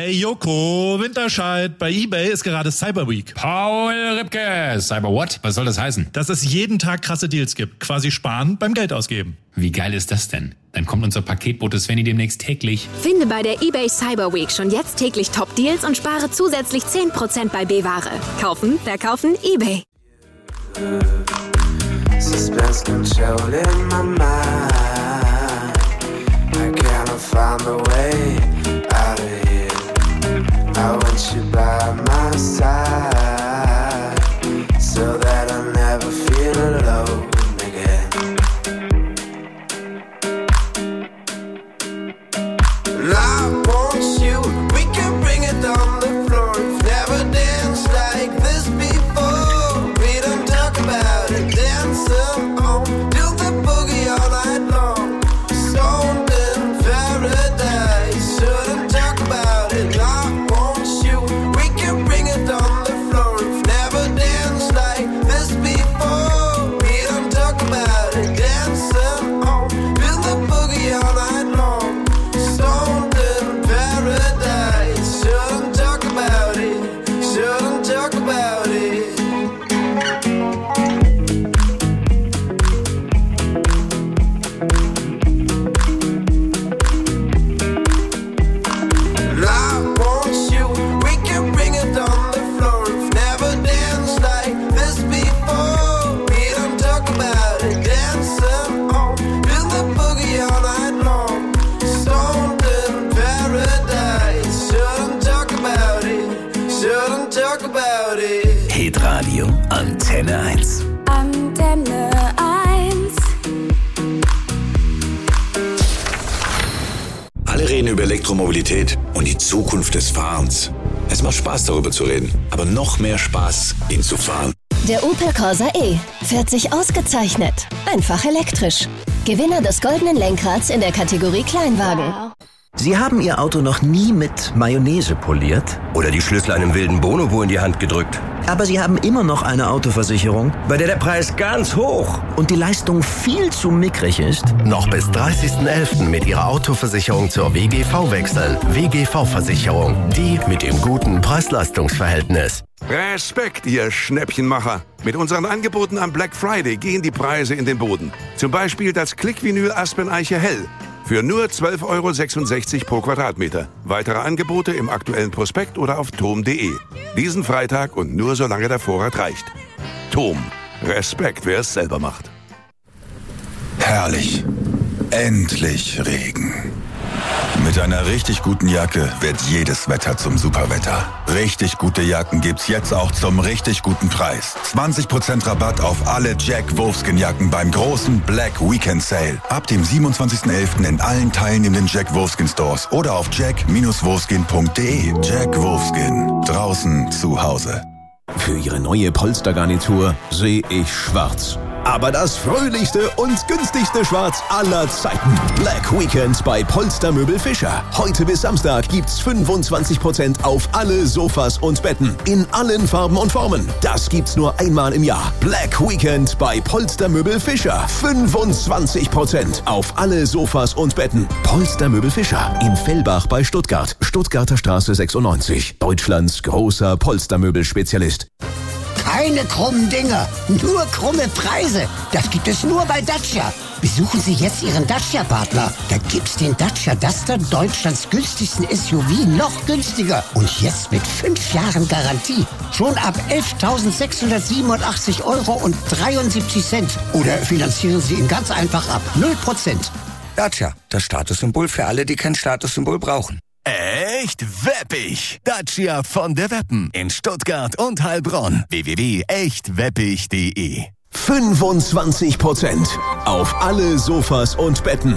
Ey Joko, Winterscheid, bei eBay ist gerade Cyber Week. Paul Ripke, Cyber what? Was soll das heißen? Dass es jeden Tag krasse Deals gibt. Quasi sparen beim Geld ausgeben. Wie geil ist das denn? Dann kommt unser Paketbote Svenny demnächst täglich. Finde bei der eBay Cyber Week schon jetzt täglich Top-Deals und spare zusätzlich 10% bei B-Ware. Kaufen, verkaufen, eBay. Suspense control in my mind. I cannot find a way out of here. I want you by my side, so that I never feel alone again. And I want you, we can bring it on the floor. We've never danced like this before. We don't talk about it, dancing on, do the boogie all night long. Stoned in paradise, shouldn't talk about it. I want you, we can bring it on the floor. We've never danced like this before. We don't talk about it, dancing on, do the boogie all night long. Stoned in paradise, shouldn't talk about it, shouldn't talk about it. And I want you, we can bring it on the floor. We've never danced like this before. We don't talk about it, dancing on, do the boogie all night long. Stoned in paradise, shouldn't talk about it, shouldn't talk about it. Hitradio Antenne 1. Antenne 1. Alle reden über Elektromobilität und die Zukunft des Fahrens. Es macht Spaß, darüber zu reden, aber noch mehr Spaß, ihn zu fahren. Der Opel Corsa E fährt sich ausgezeichnet. Einfach elektrisch. Gewinner des goldenen Lenkrads in der Kategorie Kleinwagen. Sie haben Ihr Auto noch nie mit Mayonnaise poliert? Oder die Schlüssel einem wilden Bonobo in die Hand gedrückt? Aber Sie haben immer noch eine Autoversicherung, bei der der Preis ganz hoch und die Leistung viel zu mickrig ist? Noch bis 30.11. mit Ihrer Autoversicherung zur WGV wechseln. WGV-Versicherung, die mit dem guten Preis-Leistungs-Verhältnis. Respekt, ihr Schnäppchenmacher. Mit unseren Angeboten am Black Friday gehen die Preise in den Boden. Zum Beispiel das Klickvinyl Aspen Eiche Hell. Für nur 12,66 € pro Quadratmeter. Weitere Angebote im aktuellen Prospekt oder auf tom.de. Diesen Freitag und nur solange der Vorrat reicht. Tom. Respekt, wer es selber macht. Herrlich. Endlich Regen. Mit einer richtig guten Jacke wird jedes Wetter zum Superwetter. Richtig gute Jacken gibt's jetzt auch zum richtig guten Preis. 20% Rabatt auf alle Jack Wolfskin-Jacken beim großen Black Weekend Sale. Ab dem 27.11. in allen teilnehmenden Jack Wolfskin Stores oder auf jack-wolfskin.de. Jack Wolfskin. Draußen zu Hause. Für Ihre neue Polstergarnitur sehe ich schwarz. Aber das fröhlichste und günstigste Schwarz aller Zeiten. Black Weekend bei Polstermöbel Fischer. Heute bis Samstag gibt's 25% auf alle Sofas und Betten. In allen Farben und Formen. Das gibt's nur einmal im Jahr. Black Weekend bei Polstermöbel Fischer. 25% auf alle Sofas und Betten. Polstermöbel Fischer. In Fellbach bei Stuttgart. Stuttgarter Straße 96. Deutschlands großer Polstermöbelspezialist. Keine krummen Dinger, nur krumme Preise. Das gibt es nur bei Dacia. Besuchen Sie jetzt Ihren Dacia-Partner. Da gibt's den Dacia Duster, Deutschlands günstigsten SUV, noch günstiger. Und jetzt mit 5 Jahren Garantie. Schon ab 11.687,73 € Oder finanzieren Sie ihn ganz einfach ab. 0%. Dacia, das Statussymbol für alle, die kein Statussymbol brauchen. Echt weppig. Dacia von der Weppen in Stuttgart und Heilbronn. www.echtweppig.de 25% auf alle Sofas und Betten.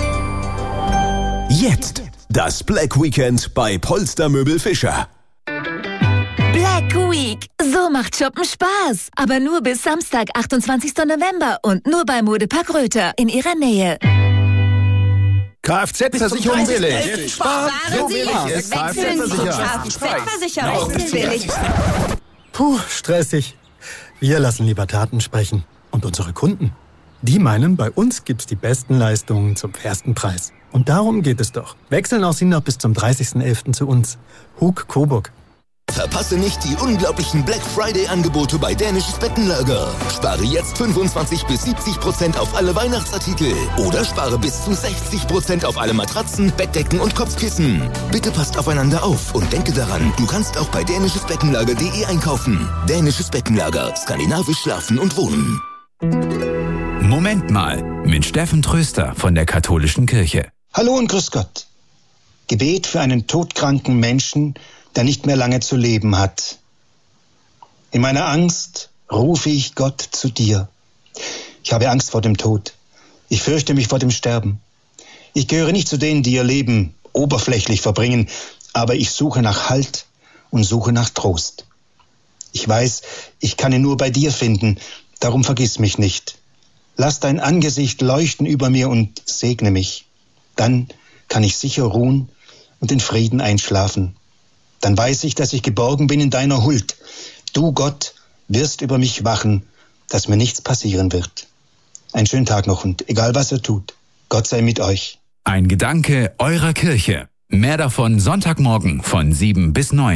Jetzt das Black Weekend bei Polstermöbel Fischer. Black Week. So macht Shoppen Spaß. Aber nur bis Samstag, 28. November und nur bei Modepark Röther in Ihrer Nähe. Kfz-Versicherung billig. Sparen so Sie. billig ist Kfz-Versicherung billig. Puh, stressig. Wir lassen lieber Taten sprechen. Und unsere Kunden? Die meinen, bei uns gibt's die besten Leistungen zum fairsten Preis. Und darum geht es doch. Wechseln auch Sie noch bis zum 30.11. zu uns. Hug Coburg. Verpasse nicht die unglaublichen Black Friday-Angebote bei Dänisches Bettenlager. Spare jetzt 25 bis 70% auf alle Weihnachtsartikel. Oder spare bis zu 60% auf alle Matratzen, Bettdecken und Kopfkissen. Bitte passt aufeinander auf und denke daran, du kannst auch bei dänischesbettenlager.de einkaufen. Dänisches Bettenlager. Skandinavisch schlafen und wohnen. Moment mal, mit Steffen Tröster von der Katholischen Kirche. Hallo und grüß Gott. Gebet für einen todkranken Menschen, der nicht mehr lange zu leben hat. In meiner Angst rufe ich Gott zu dir. Ich habe Angst vor dem Tod. Ich fürchte mich vor dem Sterben. Ich gehöre nicht zu denen, die ihr Leben oberflächlich verbringen, aber ich suche nach Halt und suche nach Trost. Ich weiß, ich kann ihn nur bei dir finden, darum vergiss mich nicht. Lass dein Angesicht leuchten über mir und segne mich. Dann kann ich sicher ruhen und in Frieden einschlafen. Dann weiß ich, dass ich geborgen bin in deiner Huld. Du, Gott, wirst über mich wachen, dass mir nichts passieren wird. Einen schönen Tag noch und egal was ihr tut, Gott sei mit euch. Ein Gedanke eurer Kirche. Mehr davon Sonntagmorgen von 7 bis 9.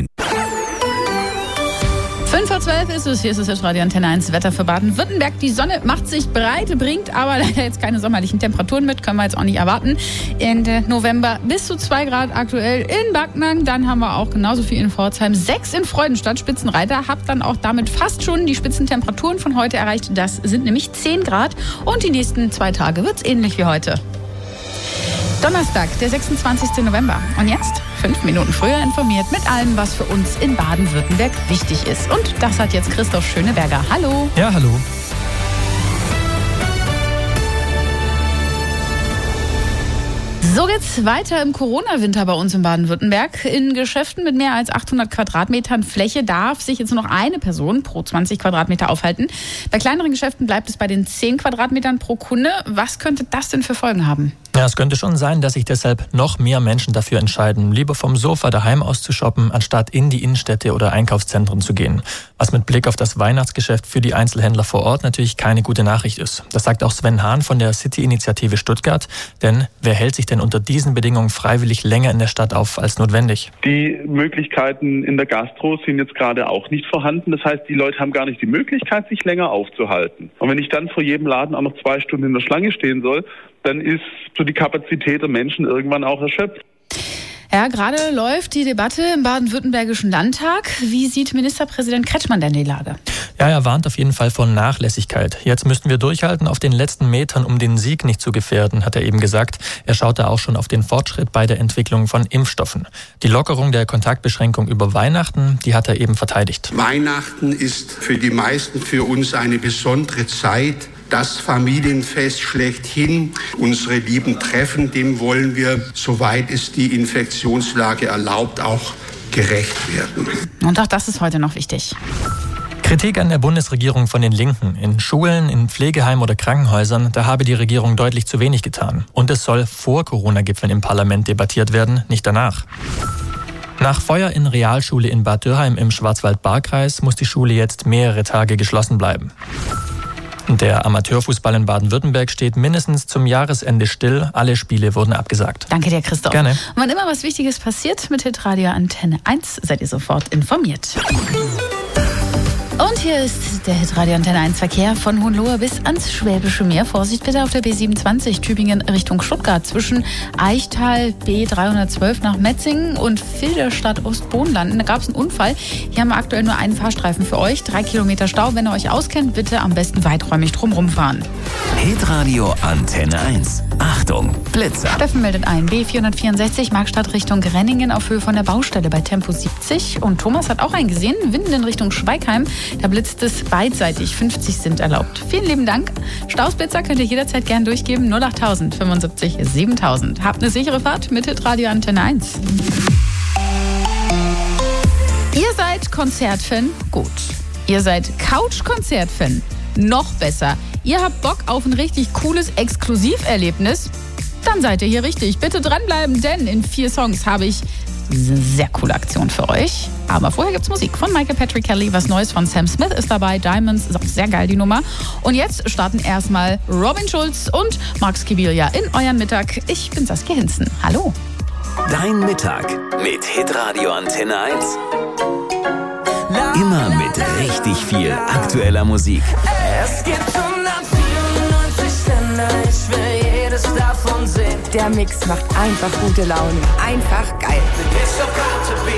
5:12 ist es. Hier ist es Radio Antenne 1 Wetter für Baden-Württemberg. Die Sonne macht sich breit, bringt aber leider jetzt keine sommerlichen Temperaturen mit. Können wir jetzt auch nicht erwarten. Ende November bis zu 2 Grad aktuell in Backnang. Dann haben wir auch genauso viel in Pforzheim. 6 in Freudenstadt. Spitzenreiter. Habt dann auch damit fast schon die Spitzentemperaturen von heute erreicht. Das sind nämlich 10 Grad. Und die nächsten 2 Tage wird es ähnlich wie heute. Donnerstag, der 26. November. Und jetzt 5 Minuten früher informiert mit allem, was für uns in Baden-Württemberg wichtig ist. Und das hat jetzt Christoph Schöneberger. Hallo. Ja, hallo. So geht's weiter im Corona-Winter bei uns in Baden-Württemberg. In Geschäften mit mehr als 800 Quadratmetern Fläche darf sich jetzt nur noch eine Person pro 20 Quadratmeter aufhalten. Bei kleineren Geschäften bleibt es bei den 10 Quadratmetern pro Kunde. Was könnte das denn für Folgen haben? Ja, es könnte schon sein, dass sich deshalb noch mehr Menschen dafür entscheiden, lieber vom Sofa daheim aus zu shoppen, anstatt in die Innenstädte oder Einkaufszentren zu gehen. Was mit Blick auf das Weihnachtsgeschäft für die Einzelhändler vor Ort natürlich keine gute Nachricht ist. Das sagt auch Sven Hahn von der City-Initiative Stuttgart. Denn wer hält sich denn unter diesen Bedingungen freiwillig länger in der Stadt auf als notwendig? Die Möglichkeiten in der Gastro sind jetzt gerade auch nicht vorhanden. Das heißt, die Leute haben gar nicht die Möglichkeit, sich länger aufzuhalten. Und wenn ich dann vor jedem Laden auch noch 2 Stunden in der Schlange stehen soll, dann ist so die Kapazität der Menschen irgendwann auch erschöpft. Ja, gerade läuft die Debatte im baden-württembergischen Landtag. Wie sieht Ministerpräsident Kretschmann denn die Lage? Ja, er warnt auf jeden Fall vor Nachlässigkeit. Jetzt müssten wir durchhalten auf den letzten Metern, um den Sieg nicht zu gefährden, hat er eben gesagt. Er schaut da auch schon auf den Fortschritt bei der Entwicklung von Impfstoffen. Die Lockerung der Kontaktbeschränkung über Weihnachten, die hat er eben verteidigt. Weihnachten ist für die meisten für uns eine besondere Zeit. Das Familienfest schlechthin, unsere Lieben treffen, dem wollen wir, soweit es die Infektionslage erlaubt, auch gerecht werden. Und auch das ist heute noch wichtig. Kritik an der Bundesregierung von den Linken. In Schulen, in Pflegeheimen oder Krankenhäusern, da habe die Regierung deutlich zu wenig getan. Und es soll vor Corona-Gipfeln im Parlament debattiert werden, nicht danach. Nach Feuer in Realschule in Bad Dürheim im Schwarzwald-Baar-Kreis muss die Schule jetzt mehrere Tage geschlossen bleiben. Der Amateurfußball in Baden-Württemberg steht mindestens zum Jahresende still. Alle Spiele wurden abgesagt. Danke dir, Christoph. Gerne. Und wann immer was Wichtiges passiert mit Hitradio Antenne 1, seid ihr sofort informiert. Und hier ist der Hitradio Antenne 1 Verkehr von Hohenlohe bis ans Schwäbische Meer. Vorsicht bitte auf der B27 Tübingen Richtung Stuttgart zwischen Eichtal B312 nach Metzingen und Filderstadt Ostbohnlanden. Da gab es einen Unfall. Hier haben wir aktuell nur einen Fahrstreifen für euch. 3 Kilometer Stau. Wenn ihr euch auskennt, bitte am besten weiträumig drumherum fahren. Hitradio Antenne 1. Achtung, Blitzer. Steffen meldet ein. B464 Markstadt Richtung Grenningen auf Höhe von der Baustelle bei Tempo 70. Und Thomas hat auch einen gesehen. Winden in Richtung Schweigheim. Da blitzt es beidseitig. 50 sind erlaubt. Vielen lieben Dank. Stausblitzer könnt ihr jederzeit gern durchgeben. 08000 75 7000. Habt eine sichere Fahrt mit Hitradio Antenne 1. Ihr seid Konzertfan? Gut. Ihr seid Couch-Konzertfan? Noch besser. Ihr habt Bock auf ein richtig cooles Exklusiverlebnis? Dann seid ihr hier richtig. Bitte dranbleiben, denn in 4 Songs habe ich Sehr coole Aktion für euch. Aber vorher gibt's Musik von Michael Patrick Kelly. Was Neues von Sam Smith ist dabei. Diamonds ist auch sehr geil, die Nummer. Und jetzt starten erstmal Robin Schulz und Max Kibilia in euren Mittag. Ich bin Saskia Hinzen. Hallo. Dein Mittag mit Hitradio Antenne 1. Immer mit richtig viel aktueller Musik. Es gibt 194 Länder, ich will jedes davon sehen. Der Mix macht einfach gute Laune. Einfach geil.